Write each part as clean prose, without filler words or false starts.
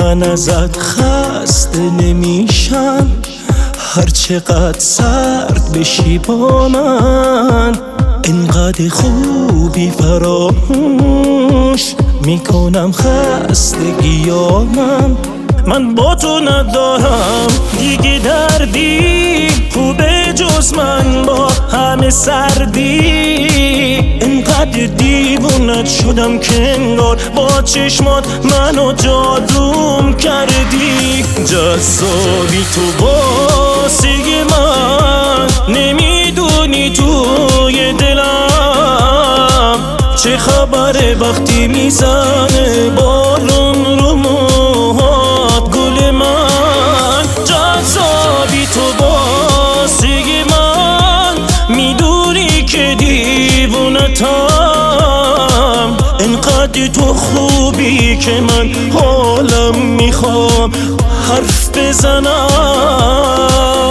من ازت خسته نمیشم، هر چقدر سرد بشی با من، اینقدر خوبی فراموش میکنم خستگیامم. من با تو ندارم دیگه دردی، خوبه جز من با همه سردی. اینقدر دیوونت شدم که انگار با چشمات منو جادوم کردی. جذابی تو واسه من، نمیدونی توی دلم چه خبره وقتی میزنه بارون رو موهات گل من. جذابی تو واسه من، میدونی که دیوونتم، اینقدر تو خوبی که من حالم میخوام حرف بزنم.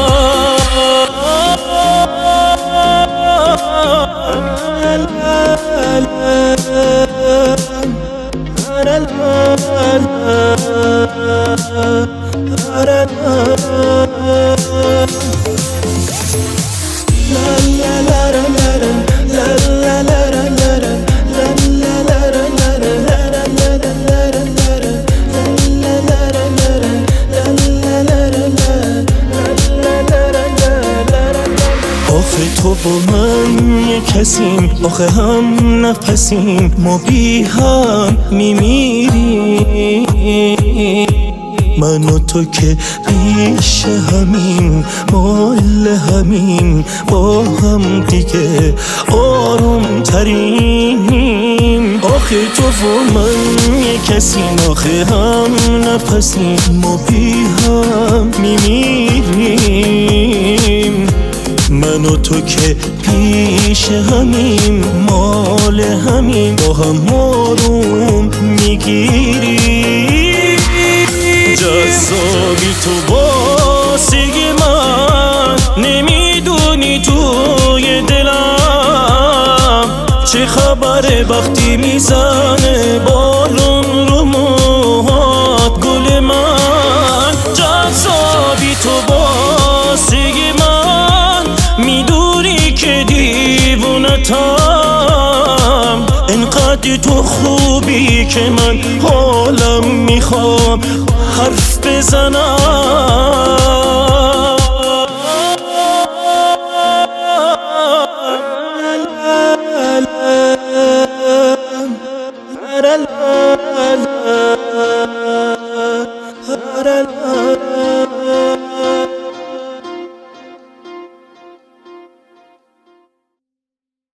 آخه تو با من یه کسیم، آخه هم نفسیم، ما بی هم میمیریم. من و تو که پیش همیم، مال همیم، با هم دیگه آروم تریم. آخه تو و من یه کسیم، آخه هم نفسیم، ما بی هم میمیریم. من و تو که پیش همیم، مال همیم، با هم آروم میگیریم. جذابی تو واسه من، نمیدونی توی دلم چه خبره وقتی میزنه بارون رو موهات گل من. جذابی تو واسه من، میدونی که دیوونتم، اینقدر تو خوبی که من حالم میخوام حرف بزنم. la la la la la la